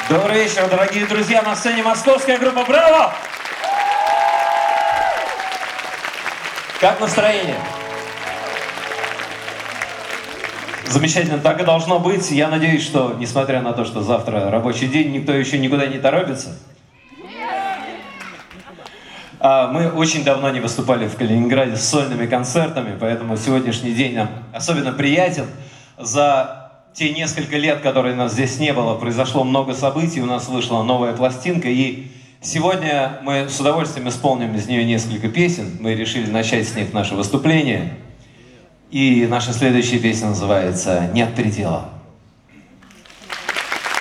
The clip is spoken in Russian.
Добрый вечер, дорогие друзья, на сцене московская группа «Браво!». Как настроение? Замечательно, так и должно быть. Я надеюсь, что, несмотря на то, что завтра рабочий день, никто еще никуда не торопится. Мы очень давно не выступали в Калининграде с сольными концертами, поэтому сегодняшний день нам особенно приятен. За те несколько лет, которые нас здесь не было, произошло много событий, у нас вышла новая пластинка, и сегодня мы с удовольствием исполним из нее несколько песен. Мы решили начать с них наше выступление. И наша следующая песня называется «Нет предела».